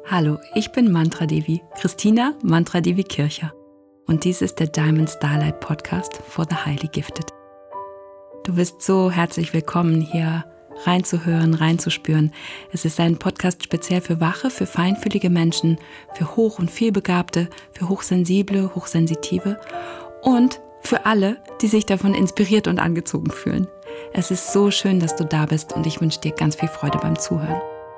Hallo, ich bin Mantra Devi, Christina Mantra Devi Kircher. Und dies ist der Diamond Starlight Podcast for the Highly Gifted. Du bist so herzlich willkommen, hier reinzuhören, reinzuspüren. Es ist ein Podcast speziell für wache, für feinfühlige Menschen, für hoch- und vielbegabte, für hochsensible, hochsensitive und für alle, die sich davon inspiriert und angezogen fühlen. Es ist so schön, dass du da bist und ich wünsche dir ganz viel Freude beim Zuhören.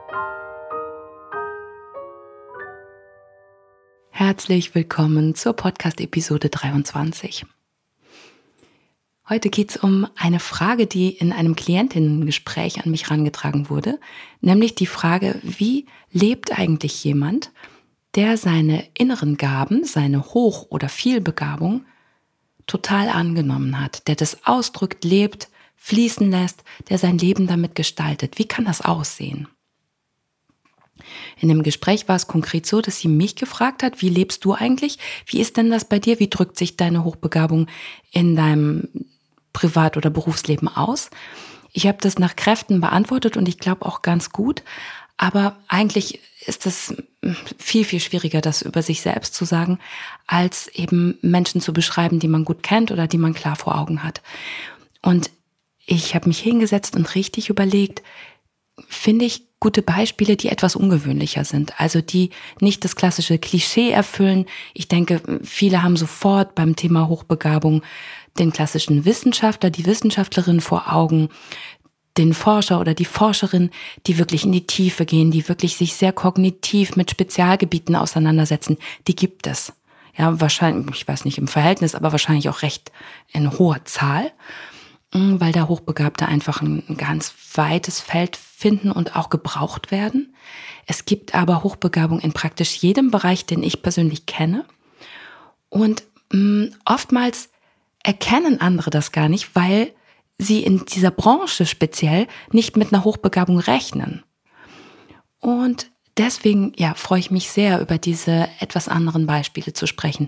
Herzlich willkommen zur Podcast-Episode 23. Heute geht es um eine Frage, die in einem Klientinnengespräch an mich herangetragen wurde, nämlich die Frage, wie lebt eigentlich jemand, der seine inneren Gaben, seine Hoch- oder Vielbegabung total angenommen hat, der das ausdrückt, lebt, fließen lässt, der sein Leben damit gestaltet. Wie kann das aussehen? In dem Gespräch war es konkret so, dass sie mich gefragt hat, wie lebst du eigentlich? Wie ist denn das bei dir? Wie drückt sich deine Hochbegabung in deinem Privat- oder Berufsleben aus? Ich habe das nach Kräften beantwortet und ich glaube auch ganz gut. Aber eigentlich ist es viel, viel schwieriger, das über sich selbst zu sagen, als eben Menschen zu beschreiben, die man gut kennt oder die man klar vor Augen hat. Und ich habe mich hingesetzt und richtig überlegt, finde ich gute Beispiele, die etwas ungewöhnlicher sind, also die nicht das klassische Klischee erfüllen. Ich denke, viele haben sofort beim Thema Hochbegabung den klassischen Wissenschaftler, die Wissenschaftlerin vor Augen, den Forscher oder die Forscherin, die wirklich in die Tiefe gehen, die wirklich sich sehr kognitiv mit Spezialgebieten auseinandersetzen. Die gibt es. Ja, wahrscheinlich, ich weiß nicht im Verhältnis, aber wahrscheinlich auch recht in hoher Zahl, weil da Hochbegabte einfach ein ganz weites Feld finden und auch gebraucht werden. Es gibt aber Hochbegabung in praktisch jedem Bereich, den ich persönlich kenne. Und oftmals erkennen andere das gar nicht, weil sie in dieser Branche speziell nicht mit einer Hochbegabung rechnen. Und deswegen freue ich mich sehr, über diese etwas anderen Beispiele zu sprechen.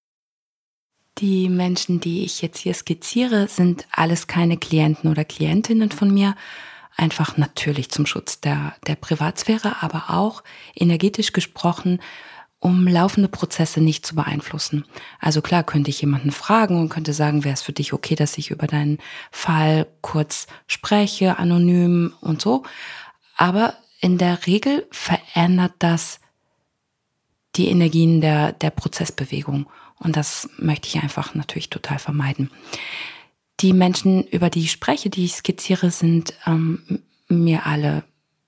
Die Menschen, die ich jetzt hier skizziere, sind alles keine Klienten oder Klientinnen von mir. Einfach natürlich zum Schutz der Privatsphäre, aber auch energetisch gesprochen, um laufende Prozesse nicht zu beeinflussen. Also klar könnte ich jemanden fragen und könnte sagen, wäre es für dich okay, dass ich über deinen Fall kurz spreche, anonym und so. Aber in der Regel verändert das die Energien der Prozessbewegung. Und das möchte ich einfach natürlich total vermeiden. Die Menschen, über die ich spreche, die ich skizziere, sind mir alle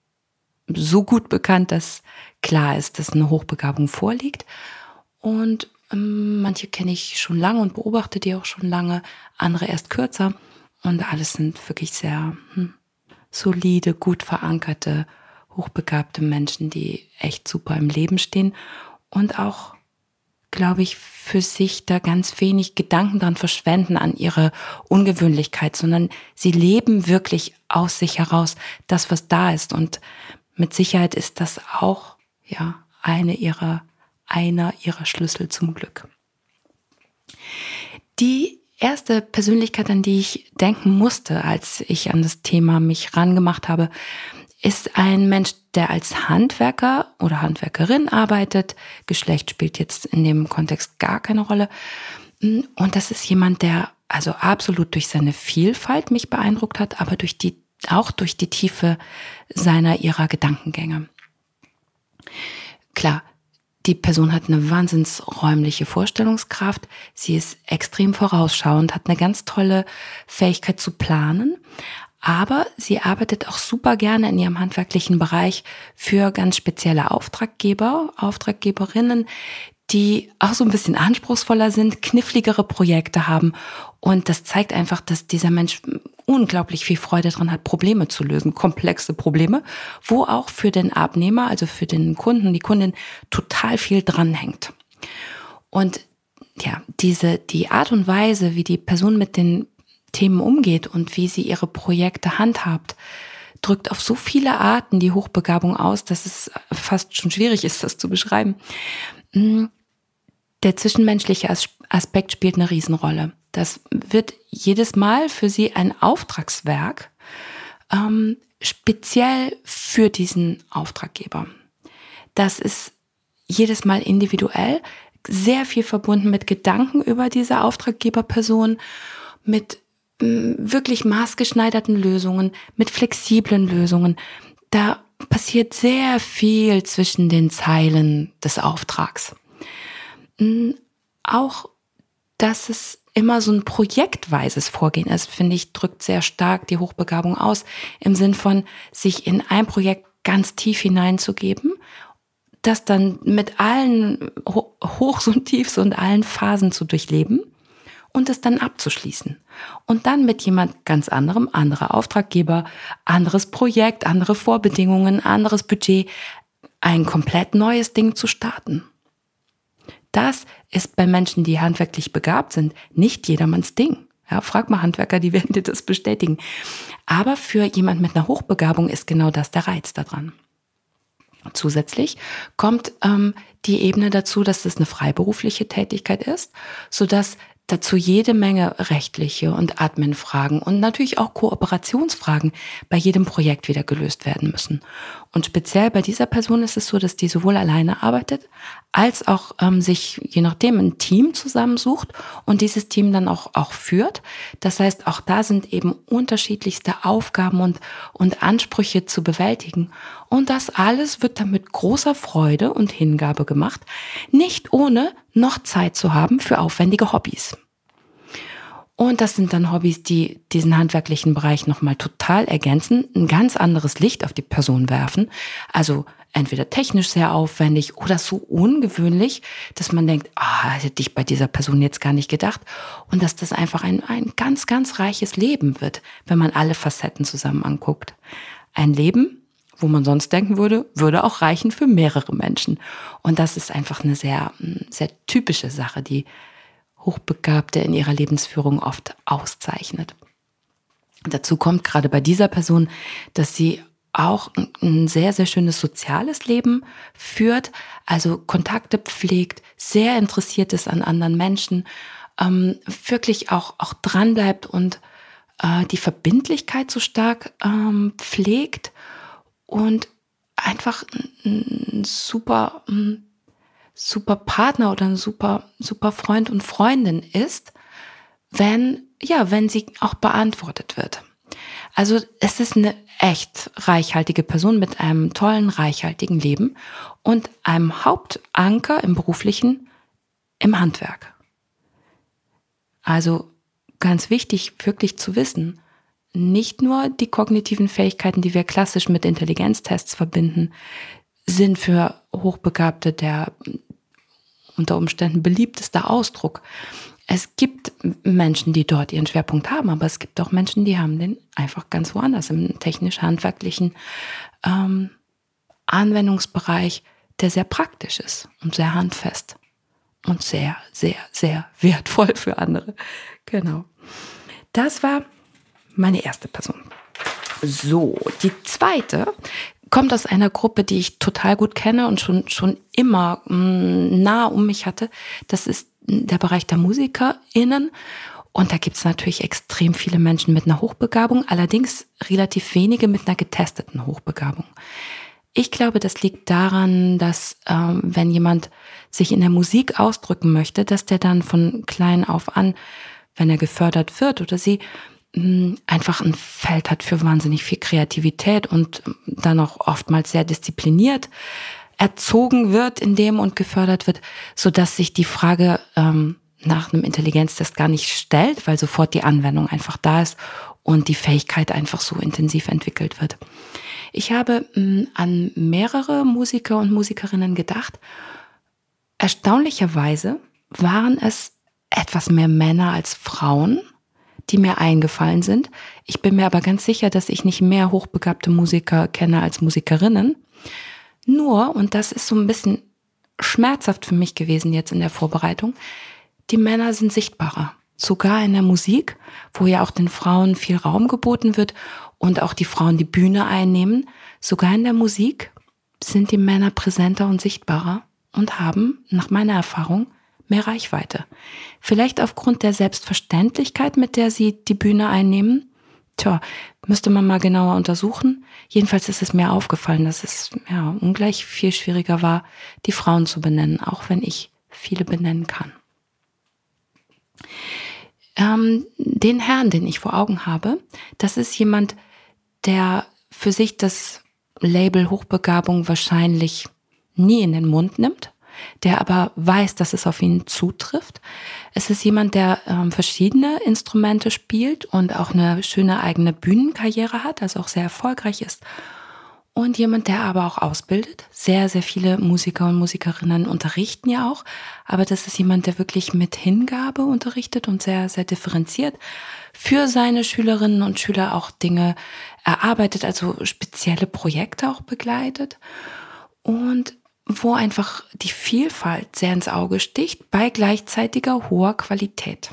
so gut bekannt, dass klar ist, dass eine Hochbegabung vorliegt. Und manche kenne ich schon lange und beobachte die auch schon lange, andere erst kürzer. Und alles sind wirklich sehr solide, gut verankerte, hochbegabte Menschen, die echt super im Leben stehen und auch, glaube ich, für sich da ganz wenig Gedanken dran verschwenden an ihre Ungewöhnlichkeit, sondern sie leben wirklich aus sich heraus das, was da ist. Und mit Sicherheit ist das auch einer ihrer Schlüssel zum Glück. Die erste Persönlichkeit, an die ich denken musste, als ich an das Thema mich rangemacht habe, ist ein Mensch, der als Handwerker oder Handwerkerin arbeitet. Geschlecht spielt jetzt in dem Kontext gar keine Rolle. Und das ist jemand, der also absolut durch seine Vielfalt mich beeindruckt hat, aber auch durch die Tiefe ihrer Gedankengänge. Klar, die Person hat eine wahnsinnsräumliche Vorstellungskraft. Sie ist extrem vorausschauend, hat eine ganz tolle Fähigkeit zu planen. Aber sie arbeitet auch super gerne in ihrem handwerklichen Bereich für ganz spezielle Auftraggeber, Auftraggeberinnen, die auch so ein bisschen anspruchsvoller sind, kniffligere Projekte haben. Und das zeigt einfach, dass dieser Mensch unglaublich viel Freude daran hat, Probleme zu lösen, komplexe Probleme, wo auch für den Abnehmer, also für den Kunden, die Kundin, total viel dranhängt. Und die Art und Weise, wie die Person mit den Themen umgeht und wie sie ihre Projekte handhabt, drückt auf so viele Arten die Hochbegabung aus, dass es fast schon schwierig ist, das zu beschreiben. Der zwischenmenschliche Aspekt spielt eine Riesenrolle. Das wird jedes Mal für sie ein Auftragswerk, speziell für diesen Auftraggeber. Das ist jedes Mal individuell, sehr viel verbunden mit Gedanken über diese Auftraggeberperson, mit wirklich maßgeschneiderten Lösungen, mit flexiblen Lösungen. Da passiert sehr viel zwischen den Zeilen des Auftrags. Auch, dass es immer so ein projektweises Vorgehen ist, finde ich, drückt sehr stark die Hochbegabung aus, im Sinn von sich in ein Projekt ganz tief hineinzugeben, das dann mit allen Hochs und Tiefs und allen Phasen zu durchleben und es dann abzuschließen. Und dann mit jemand ganz anderem, anderer Auftraggeber, anderes Projekt, andere Vorbedingungen, anderes Budget, ein komplett neues Ding zu starten. Das ist bei Menschen, die handwerklich begabt sind, nicht jedermanns Ding. Ja, frag mal Handwerker, die werden dir das bestätigen. Aber für jemand mit einer Hochbegabung ist genau das der Reiz daran. Zusätzlich kommt die Ebene dazu, dass es eine freiberufliche Tätigkeit ist, sodass dazu jede Menge rechtliche und Admin-Fragen und natürlich auch Kooperationsfragen bei jedem Projekt wieder gelöst werden müssen. Und speziell bei dieser Person ist es so, dass die sowohl alleine arbeitet, als auch sich je nachdem ein Team zusammensucht und dieses Team dann auch führt. Das heißt, auch da sind eben unterschiedlichste Aufgaben und Ansprüche zu bewältigen. Und das alles wird dann mit großer Freude und Hingabe gemacht, nicht ohne noch Zeit zu haben für aufwendige Hobbys. Und das sind dann Hobbys, die diesen handwerklichen Bereich nochmal total ergänzen, ein ganz anderes Licht auf die Person werfen. Also entweder technisch sehr aufwendig oder so ungewöhnlich, dass man denkt, hätte ich bei dieser Person jetzt gar nicht gedacht. Und dass das einfach ein ganz, ganz reiches Leben wird, wenn man alle Facetten zusammen anguckt. Ein Leben, wo man sonst denken würde auch reichen für mehrere Menschen. Und das ist einfach eine sehr, sehr typische Sache, die Hochbegabte in ihrer Lebensführung oft auszeichnet. Dazu kommt gerade bei dieser Person, dass sie auch ein sehr, sehr schönes soziales Leben führt, also Kontakte pflegt, sehr interessiert ist an anderen Menschen, wirklich auch dran bleibt und die Verbindlichkeit so stark pflegt und einfach ein super Partner oder ein super Freund und Freundin ist, wenn sie auch beantwortet wird. Also es ist eine echt reichhaltige Person mit einem tollen, reichhaltigen Leben und einem Hauptanker im Beruflichen, im Handwerk. Also ganz wichtig, wirklich zu wissen, nicht nur die kognitiven Fähigkeiten, die wir klassisch mit Intelligenztests verbinden, sind für Hochbegabte der unter Umständen beliebteste Ausdruck. Es gibt Menschen, die dort ihren Schwerpunkt haben, aber es gibt auch Menschen, die haben den einfach ganz woanders, im technisch-handwerklichen Anwendungsbereich, der sehr praktisch ist und sehr handfest und sehr, sehr, sehr wertvoll für andere. Genau. Das war meine erste Person. So, die zweite kommt aus einer Gruppe, die ich total gut kenne und schon immer nah um mich hatte. Das ist der Bereich der MusikerInnen. Und da gibt es natürlich extrem viele Menschen mit einer Hochbegabung, allerdings relativ wenige mit einer getesteten Hochbegabung. Ich glaube, das liegt daran, dass wenn jemand sich in der Musik ausdrücken möchte, dass der dann von klein auf an, wenn er gefördert wird oder sie, einfach ein Feld hat für wahnsinnig viel Kreativität und dann auch oftmals sehr diszipliniert erzogen wird in dem und gefördert wird, sodass sich die Frage nach einem Intelligenztest gar nicht stellt, weil sofort die Anwendung einfach da ist und die Fähigkeit einfach so intensiv entwickelt wird. Ich habe an mehrere Musiker und Musikerinnen gedacht. Erstaunlicherweise waren es etwas mehr Männer als Frauen, die mir eingefallen sind. Ich bin mir aber ganz sicher, dass ich nicht mehr hochbegabte Musiker kenne als Musikerinnen. Nur, und das ist so ein bisschen schmerzhaft für mich gewesen jetzt in der Vorbereitung, die Männer sind sichtbarer. Sogar in der Musik, wo ja auch den Frauen viel Raum geboten wird und auch die Frauen die Bühne einnehmen. Sogar in der Musik sind die Männer präsenter und sichtbarer und haben, nach meiner Erfahrung, mehr Reichweite. Vielleicht aufgrund der Selbstverständlichkeit, mit der sie die Bühne einnehmen, Müsste man mal genauer untersuchen. Jedenfalls ist es mir aufgefallen, dass es ungleich viel schwieriger war, die Frauen zu benennen, auch wenn ich viele benennen kann. Den Herrn, den ich vor Augen habe, das ist jemand, der für sich das Label Hochbegabung wahrscheinlich nie in den Mund nimmt, der aber weiß, dass es auf ihn zutrifft. Es ist jemand, der verschiedene Instrumente spielt und auch eine schöne eigene Bühnenkarriere hat, also auch sehr erfolgreich ist. Und jemand, der aber auch ausbildet. Sehr, sehr viele Musiker und Musikerinnen unterrichten ja auch. Aber das ist jemand, der wirklich mit Hingabe unterrichtet und sehr, sehr differenziert für seine Schülerinnen und Schüler auch Dinge erarbeitet, also spezielle Projekte auch begleitet. Und wo einfach die Vielfalt sehr ins Auge sticht, bei gleichzeitiger hoher Qualität.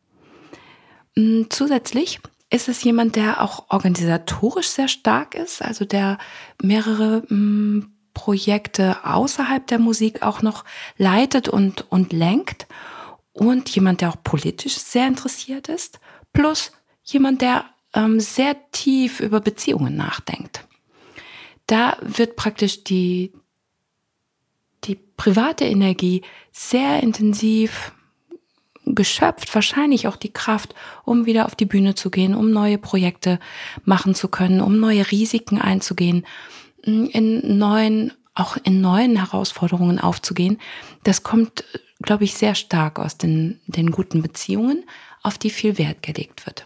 Zusätzlich ist es jemand, der auch organisatorisch sehr stark ist, also der mehrere Projekte außerhalb der Musik auch noch leitet und lenkt, und jemand, der auch politisch sehr interessiert ist, plus jemand, der sehr tief über Beziehungen nachdenkt. Da wird praktisch die private Energie sehr intensiv geschöpft, wahrscheinlich auch die Kraft, um wieder auf die Bühne zu gehen, um neue Projekte machen zu können, um neue Risiken einzugehen, in neuen Herausforderungen aufzugehen. Das kommt, glaube ich, sehr stark aus den guten Beziehungen, auf die viel Wert gelegt wird.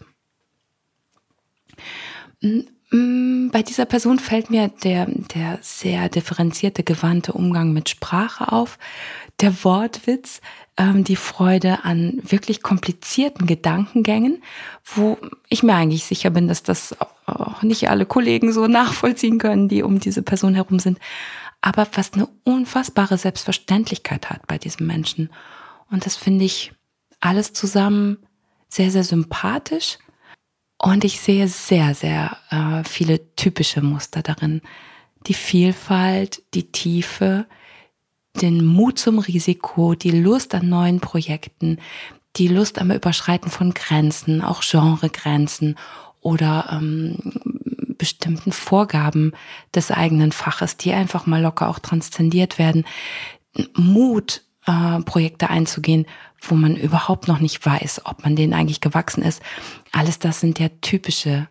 Bei dieser Person fällt mir der sehr differenzierte, gewandte Umgang mit Sprache auf, der Wortwitz, die Freude an wirklich komplizierten Gedankengängen, wo ich mir eigentlich sicher bin, dass das auch nicht alle Kollegen so nachvollziehen können, die um diese Person herum sind, aber was eine unfassbare Selbstverständlichkeit hat bei diesem Menschen. Und das finde ich alles zusammen sehr, sehr sympathisch. Und ich sehe sehr, sehr viele typische Muster darin. Die Vielfalt, die Tiefe, den Mut zum Risiko, die Lust an neuen Projekten, die Lust am Überschreiten von Grenzen, auch Genregrenzen oder bestimmten Vorgaben des eigenen Faches, die einfach mal locker auch transzendiert werden. Mut, Projekte einzugehen, wo man überhaupt noch nicht weiß, ob man denen eigentlich gewachsen ist. Alles das sind ja typische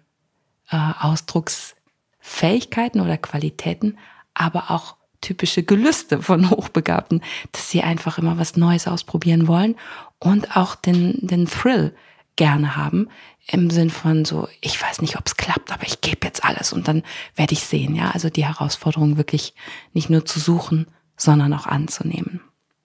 Ausdrucksfähigkeiten oder Qualitäten, aber auch typische Gelüste von Hochbegabten, dass sie einfach immer was Neues ausprobieren wollen und auch den Thrill gerne haben, im Sinn von so, ich weiß nicht, ob es klappt, aber ich gebe jetzt alles und dann werde ich sehen. Ja, also die Herausforderung wirklich nicht nur zu suchen, sondern auch anzunehmen.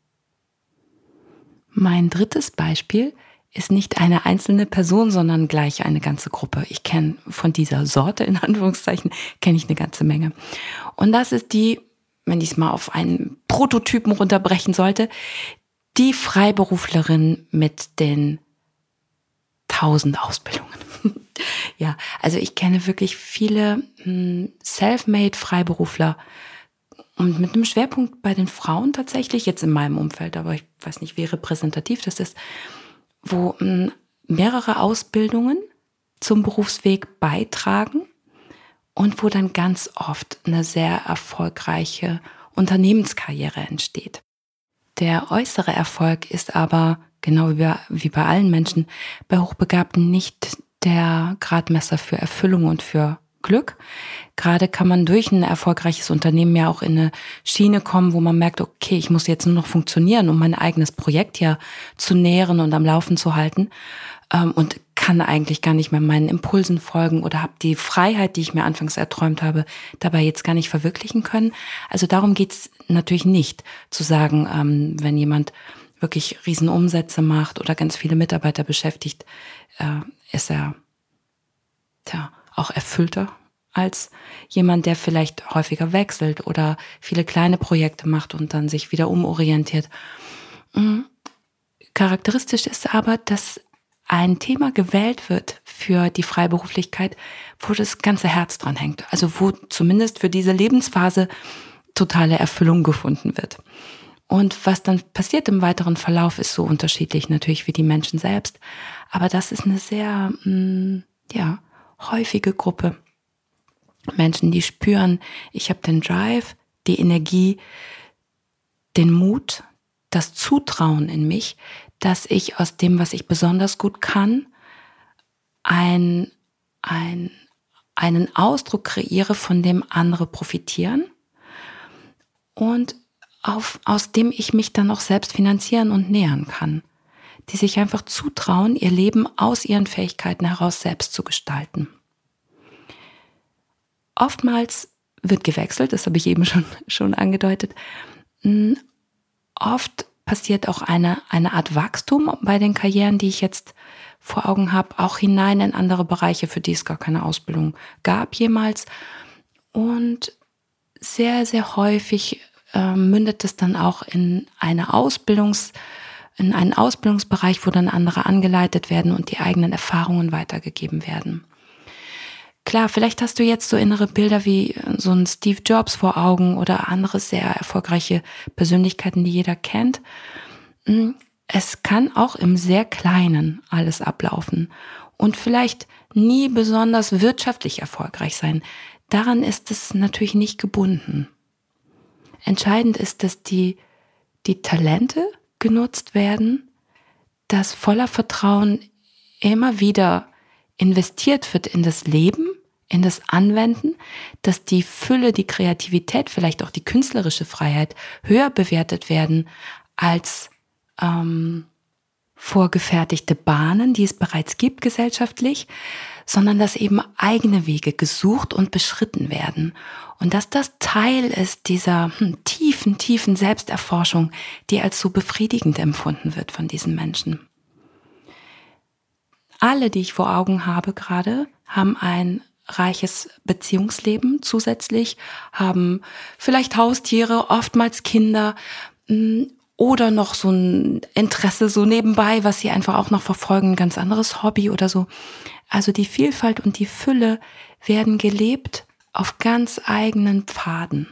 Mein drittes Beispiel ist nicht eine einzelne Person, sondern gleich eine ganze Gruppe. Ich kenne von dieser Sorte, in Anführungszeichen, kenne ich eine ganze Menge. Und das ist die, wenn ich es mal auf einen Prototypen runterbrechen sollte, die Freiberuflerin mit den 1000 Ausbildungen. Ja, also ich kenne wirklich viele self-made Freiberufler, und mit einem Schwerpunkt bei den Frauen tatsächlich, jetzt in meinem Umfeld, aber ich weiß nicht, wie repräsentativ das ist, wo mehrere Ausbildungen zum Berufsweg beitragen und wo dann ganz oft eine sehr erfolgreiche Unternehmenskarriere entsteht. Der äußere Erfolg ist aber, genau wie bei allen Menschen, bei Hochbegabten nicht der Gradmesser für Erfüllung und für Glück. Gerade kann man durch ein erfolgreiches Unternehmen ja auch in eine Schiene kommen, wo man merkt, okay, ich muss jetzt nur noch funktionieren, um mein eigenes Projekt ja zu nähren und am Laufen zu halten, und kann eigentlich gar nicht mehr meinen Impulsen folgen oder habe die Freiheit, die ich mir anfangs erträumt habe, dabei jetzt gar nicht verwirklichen können. Also darum geht's natürlich nicht, zu sagen, wenn jemand wirklich Riesenumsätze macht oder ganz viele Mitarbeiter beschäftigt, ist er auch erfüllter als jemand, der vielleicht häufiger wechselt oder viele kleine Projekte macht und dann sich wieder umorientiert. Charakteristisch ist aber, dass ein Thema gewählt wird für die Freiberuflichkeit, wo das ganze Herz dran hängt. Also wo zumindest für diese Lebensphase totale Erfüllung gefunden wird. Und was dann passiert im weiteren Verlauf, ist so unterschiedlich natürlich wie die Menschen selbst. Aber das ist eine sehr, häufige Gruppe. Menschen, die spüren, ich habe den Drive, die Energie, den Mut, das Zutrauen in mich, dass ich aus dem, was ich besonders gut kann, einen Ausdruck kreiere, von dem andere profitieren und aus dem ich mich dann auch selbst finanzieren und nähern kann. Die sich einfach zutrauen, ihr Leben aus ihren Fähigkeiten heraus selbst zu gestalten. Oftmals wird gewechselt, das habe ich eben schon angedeutet. Oft passiert auch eine Art Wachstum bei den Karrieren, die ich jetzt vor Augen habe, auch hinein in andere Bereiche, für die es gar keine Ausbildung gab jemals. Und sehr, sehr häufig mündet es dann auch in einen Ausbildungsbereich, wo dann andere angeleitet werden und die eigenen Erfahrungen weitergegeben werden. Klar, vielleicht hast du jetzt so innere Bilder wie so ein Steve Jobs vor Augen oder andere sehr erfolgreiche Persönlichkeiten, die jeder kennt. Es kann auch im sehr Kleinen alles ablaufen und vielleicht nie besonders wirtschaftlich erfolgreich sein. Daran ist es natürlich nicht gebunden. Entscheidend ist, dass die Talente genutzt werden, dass voller Vertrauen immer wieder investiert wird in das Leben, in das Anwenden, dass die Fülle, die Kreativität, vielleicht auch die künstlerische Freiheit höher bewertet werden als vorgefertigte Bahnen, die es bereits gibt gesellschaftlich, sondern dass eben eigene Wege gesucht und beschritten werden. Und dass das Teil ist dieser tiefen Selbsterforschung, die als so befriedigend empfunden wird von diesen Menschen. Alle, die ich vor Augen habe gerade, haben ein reiches Beziehungsleben zusätzlich, haben vielleicht Haustiere, oftmals Kinder oder noch so ein Interesse so nebenbei, was sie einfach auch noch verfolgen, ein ganz anderes Hobby oder so. Also die Vielfalt und die Fülle werden gelebt auf ganz eigenen Pfaden.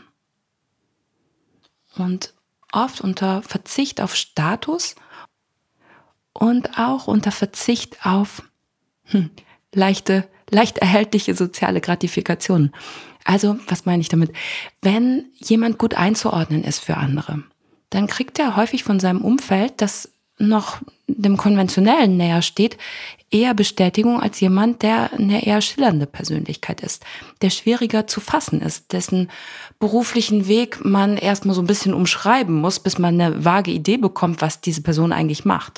Und oft unter Verzicht auf Status und auch unter Verzicht auf leicht erhältliche soziale Gratifikationen. Also, was meine ich damit? Wenn jemand gut einzuordnen ist für andere, dann kriegt er häufig von seinem Umfeld, das noch dem Konventionellen näher steht, eher Bestätigung als jemand, der eine eher schillernde Persönlichkeit ist, der schwieriger zu fassen ist, dessen beruflichen Weg man erstmal so ein bisschen umschreiben muss, bis man eine vage Idee bekommt, was diese Person eigentlich macht.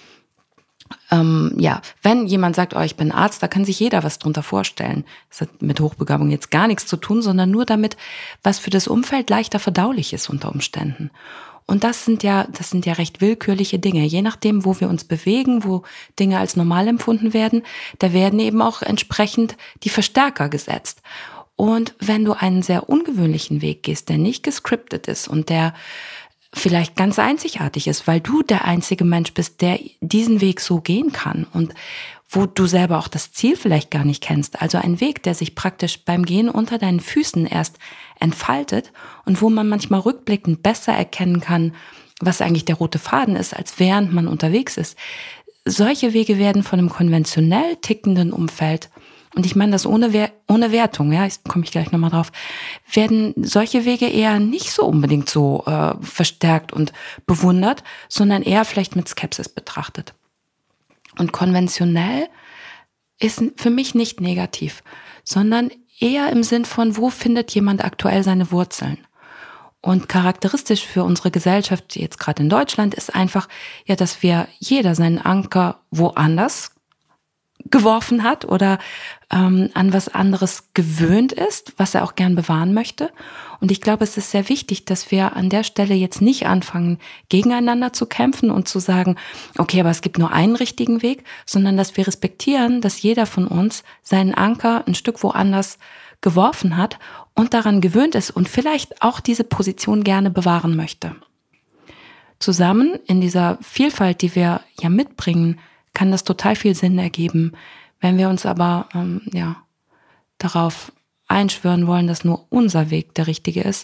Wenn jemand sagt, ich bin Arzt, da kann sich jeder was drunter vorstellen. Das hat mit Hochbegabung jetzt gar nichts zu tun, sondern nur damit, was für das Umfeld leichter verdaulich ist unter Umständen. Und das sind ja recht willkürliche Dinge. Je nachdem, wo wir uns bewegen, wo Dinge als normal empfunden werden, da werden eben auch entsprechend die Verstärker gesetzt. Und wenn du einen sehr ungewöhnlichen Weg gehst, der nicht gescriptet ist und der vielleicht ganz einzigartig ist, weil du der einzige Mensch bist, der diesen Weg so gehen kann und wo du selber auch das Ziel vielleicht gar nicht kennst. Also ein Weg, der sich praktisch beim Gehen unter deinen Füßen erst entfaltet und wo man manchmal rückblickend besser erkennen kann, was eigentlich der rote Faden ist, als während man unterwegs ist. Solche Wege werden von einem konventionell tickenden Umfeld, und ich meine das ohne Wertung, komme ich gleich nochmal drauf, werden solche Wege eher nicht so unbedingt so verstärkt und bewundert, sondern eher vielleicht mit Skepsis betrachtet. Und konventionell ist für mich nicht negativ, sondern eher im Sinn von, wo findet jemand aktuell seine Wurzeln? Und charakteristisch für unsere Gesellschaft, jetzt gerade in Deutschland, ist einfach, dass jeder seinen Anker woanders geworfen hat oder an was anderes gewöhnt ist, was er auch gern bewahren möchte. Und ich glaube, es ist sehr wichtig, dass wir an der Stelle jetzt nicht anfangen, gegeneinander zu kämpfen und zu sagen, okay, aber es gibt nur einen richtigen Weg, sondern dass wir respektieren, dass jeder von uns seinen Anker ein Stück woanders geworfen hat und daran gewöhnt ist und vielleicht auch diese Position gerne bewahren möchte. Zusammen in dieser Vielfalt, die wir ja mitbringen, kann das total viel Sinn ergeben. Wenn wir uns aber darauf einschwören wollen, dass nur unser Weg der richtige ist,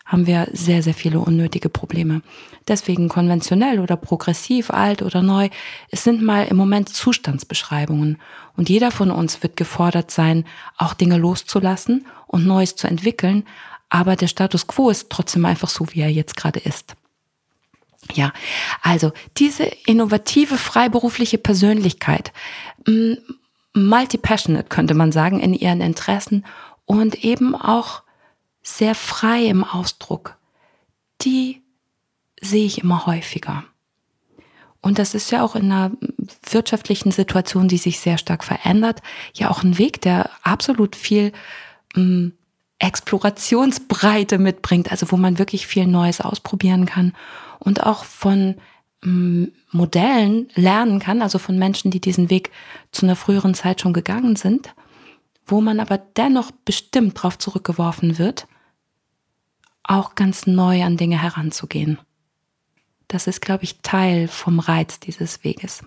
haben wir sehr, sehr viele unnötige Probleme. Deswegen konventionell oder progressiv, alt oder neu, es sind mal im Moment Zustandsbeschreibungen. Und jeder von uns wird gefordert sein, auch Dinge loszulassen und Neues zu entwickeln. Aber der Status quo ist trotzdem einfach so, wie er jetzt gerade ist. Ja, also diese innovative, freiberufliche Persönlichkeit, multi-passionate könnte man sagen, in ihren Interessen und eben auch sehr frei im Ausdruck, die sehe ich immer häufiger. Und das ist ja auch in einer wirtschaftlichen Situation, die sich sehr stark verändert, ja auch ein Weg, der absolut viel Explorationsbreite mitbringt, also wo man wirklich viel Neues ausprobieren kann und auch von Modellen lernen kann, also von Menschen, die diesen Weg zu einer früheren Zeit schon gegangen sind, wo man aber dennoch bestimmt darauf zurückgeworfen wird, auch ganz neu an Dinge heranzugehen. Das ist, glaube ich, Teil vom Reiz dieses Weges.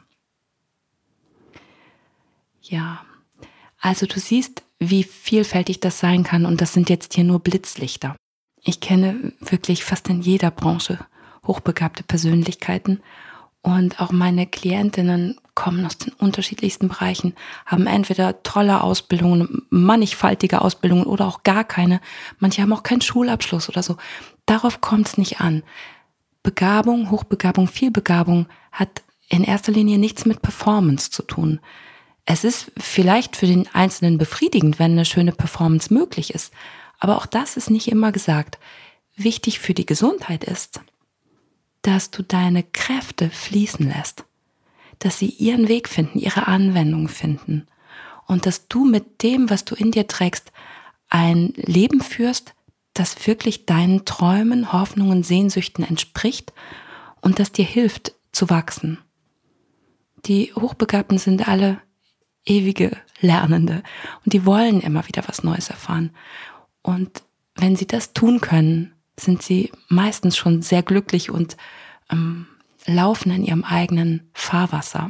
Ja, also du siehst, wie vielfältig das sein kann und das sind jetzt hier nur Blitzlichter. Ich kenne wirklich fast in jeder Branche hochbegabte Persönlichkeiten und auch meine Klientinnen kommen aus den unterschiedlichsten Bereichen, haben entweder tolle Ausbildungen, mannigfaltige Ausbildungen oder auch gar keine. Manche haben auch keinen Schulabschluss oder so. Darauf kommt es nicht an. Begabung, Hochbegabung, Vielbegabung hat in erster Linie nichts mit Performance zu tun. Es ist vielleicht für den Einzelnen befriedigend, wenn eine schöne Performance möglich ist. Aber auch das ist nicht immer gesagt. Wichtig für die Gesundheit ist, dass du deine Kräfte fließen lässt, dass sie ihren Weg finden, ihre Anwendung finden und dass du mit dem, was du in dir trägst, ein Leben führst, das wirklich deinen Träumen, Hoffnungen, Sehnsüchten entspricht und das dir hilft zu wachsen. Die Hochbegabten sind alle ewige Lernende und die wollen immer wieder was Neues erfahren. Und wenn sie das tun können, sind sie meistens schon sehr glücklich und laufen in ihrem eigenen Fahrwasser.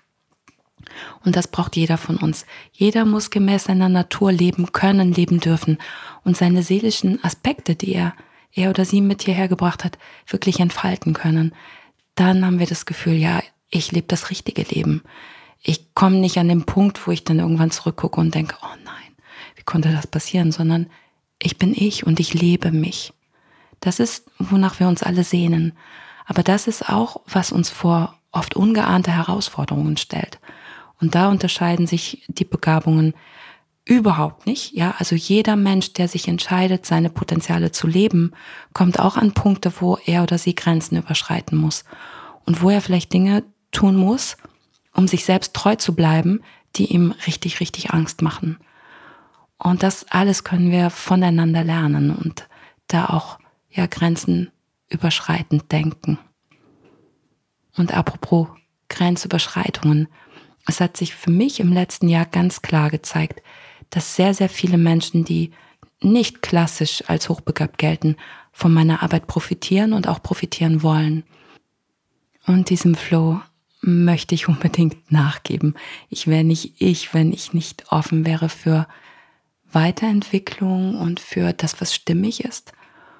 Und das braucht jeder von uns. Jeder muss gemäß seiner Natur leben können, leben dürfen und seine seelischen Aspekte, die er oder sie mit hierher gebracht hat, wirklich entfalten können. Dann haben wir das Gefühl, ja, ich lebe das richtige Leben. Ich komme nicht an den Punkt, wo ich dann irgendwann zurückgucke und denke, oh nein, wie konnte das passieren, sondern ich bin ich und ich lebe mich. Das ist, wonach wir uns alle sehnen. Aber das ist auch, was uns vor oft ungeahnte Herausforderungen stellt. Und da unterscheiden sich die Begabungen überhaupt nicht. Ja, also jeder Mensch, der sich entscheidet, seine Potenziale zu leben, kommt auch an Punkte, wo er oder sie Grenzen überschreiten muss. Und wo er vielleicht Dinge tun muss, um sich selbst treu zu bleiben, die ihm richtig, richtig Angst machen. Und das alles können wir voneinander lernen und da auch ja Grenzen überschreitend denken. Und apropos Grenzüberschreitungen, es hat sich für mich im letzten Jahr ganz klar gezeigt, dass sehr, sehr viele Menschen, die nicht klassisch als hochbegabt gelten, von meiner Arbeit profitieren und auch profitieren wollen. Und diesem Flow möchte ich unbedingt nachgeben. Ich wäre nicht ich, wenn ich nicht offen wäre für Weiterentwicklung und für das, was stimmig ist.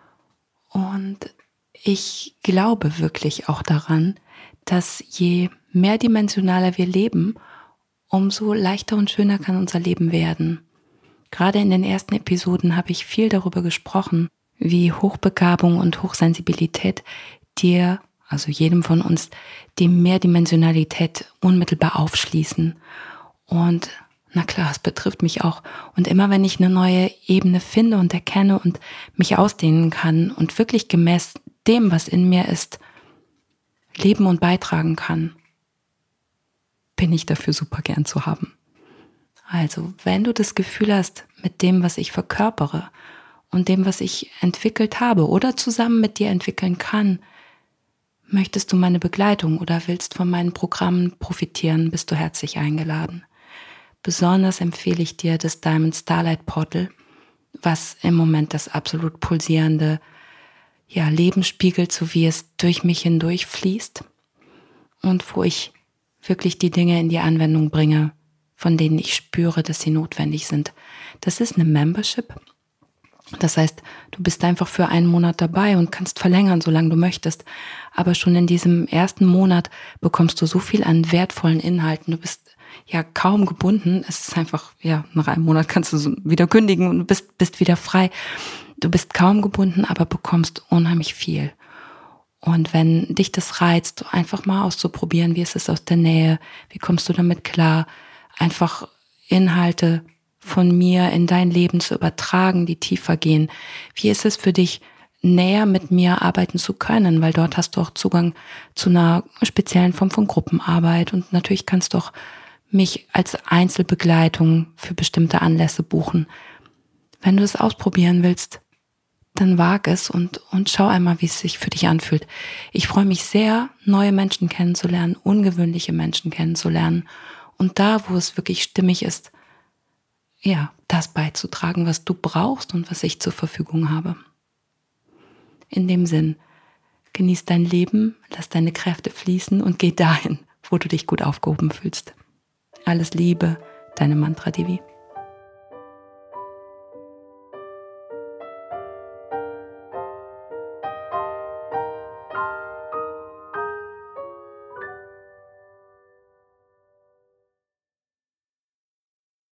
Und ich glaube wirklich auch daran, dass je mehrdimensionaler wir leben, umso leichter und schöner kann unser Leben werden. Gerade in den ersten Episoden habe ich viel darüber gesprochen, wie Hochbegabung und Hochsensibilität dir, also jedem von uns, die Mehrdimensionalität unmittelbar aufschließen. Und na klar, es betrifft mich auch. Und immer wenn ich eine neue Ebene finde und erkenne und mich ausdehnen kann und wirklich gemäß dem, was in mir ist, leben und beitragen kann, bin ich dafür super gern zu haben. Also, wenn du das Gefühl hast, mit dem, was ich verkörpere und dem, was ich entwickelt habe oder zusammen mit dir entwickeln kann, möchtest du meine Begleitung oder willst von meinen Programmen profitieren, bist du herzlich eingeladen. Besonders empfehle ich dir das Diamond Starlight Portal, was im Moment das absolut pulsierende Leben spiegelt, so wie es durch mich hindurch fließt und wo ich wirklich die Dinge in die Anwendung bringe, von denen ich spüre, dass sie notwendig sind. Das ist eine Membership Das heißt, du bist einfach für einen Monat dabei und kannst verlängern, solange du möchtest. Aber schon in diesem ersten Monat bekommst du so viel an wertvollen Inhalten. Du bist ja kaum gebunden. Es ist einfach, ja, nach einem Monat kannst du so wieder kündigen und bist wieder frei. Du bist kaum gebunden, aber bekommst unheimlich viel. Und wenn dich das reizt, einfach mal auszuprobieren, wie ist es aus der Nähe, wie kommst du damit klar, einfach Inhalte von mir in dein Leben zu übertragen, die tiefer gehen. Wie ist es für dich, näher mit mir arbeiten zu können, weil dort hast du auch Zugang zu einer speziellen Form von Gruppenarbeit und natürlich kannst du auch mich als Einzelbegleitung für bestimmte Anlässe buchen. Wenn du es ausprobieren willst, dann wag es und schau einmal, wie es sich für dich anfühlt. Ich freue mich sehr, neue Menschen kennenzulernen, ungewöhnliche Menschen kennenzulernen und da, wo es wirklich stimmig ist, ja, das beizutragen, was du brauchst und was ich zur Verfügung habe. In dem Sinn, genieß dein Leben, lass deine Kräfte fließen und geh dahin, wo du dich gut aufgehoben fühlst. Alles Liebe, deine Mantra Devi.